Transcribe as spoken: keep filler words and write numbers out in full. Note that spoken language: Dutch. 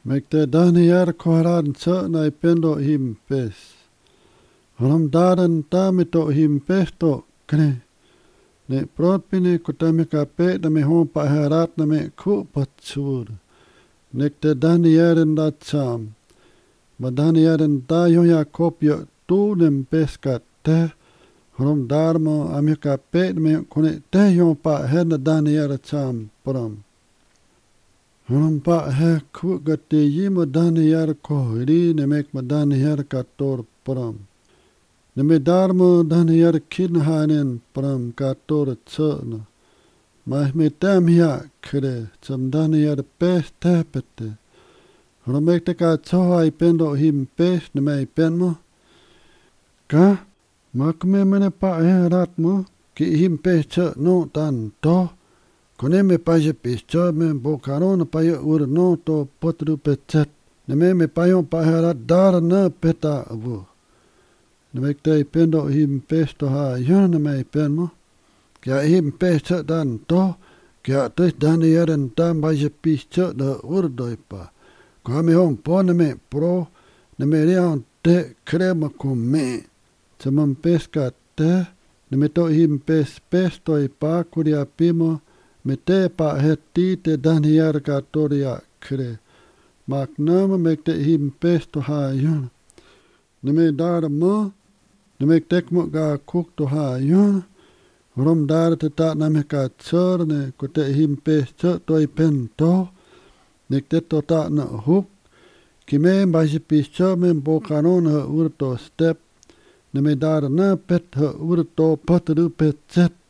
Mek te dani yar kohran sa na pendo him pes. Ram dadan tamito him pesto kne. Ne prot pine kutame ka pe na me hom pa harat na me ku patsur. Nek te dani yaren dat sam. Ma dani yaren da yo Jakob yo tu nem peskat te. Ram darmo ame ka pe na me kone te yo pa her na dani yar sam pram. Ram pa he ku gate yimo dani yar ko ri ne mek ma dani yar ka tor pram. Ne me darmo dani yar kin hanen pram ka tor tsana. Ma me tam ya kre tsam dani yar pes tepete. Ram mek te ka tso ai pendo him pes ne me pen mo. Ka mak me mene pa he rat mo ki him pes tsa no tan to. Kone me paje pischa me bokaro na paye ur no to potru pechet. Ne me me payon paharat dar na peta avu. Ne me te pendo him pesto ha yon me pen mo. Kya him pescha dan to. Kya tes dan yeren tam paje pischa da ur doipa. Kwa me hon po ne me pro. Ne me rian te krema kum me. Tsamam peska te. Ne me to him pes pesto i pa kuria pimo. Me te pa heti te dani yar ka toria kre. Mak nama mek te him pesto ha yon. Ne me dar mo. Ne mek tek mo ga kuk to ha yon. Rom dar te ta na me ka tsar ne ko te him pesto to i pen to. Nek te to ta na huk. Ki me mbaji pischa me mbo kanon ha ur to step. Ne me dar na pet ha ur to patru pet set.